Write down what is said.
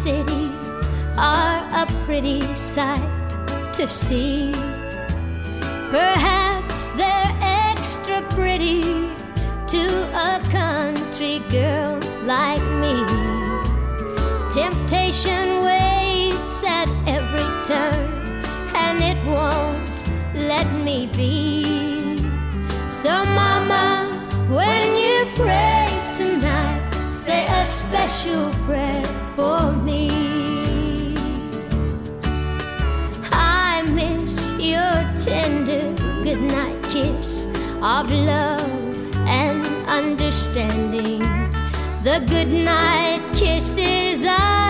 city are a pretty sight to see. Perhaps they're extra pretty to a country girl like me. Temptation waits at every turn, and it won't let me be. So mama, when you pray tonight, say a special prayer for me. I miss your tender goodnight kiss of love and understanding, the goodnight kisses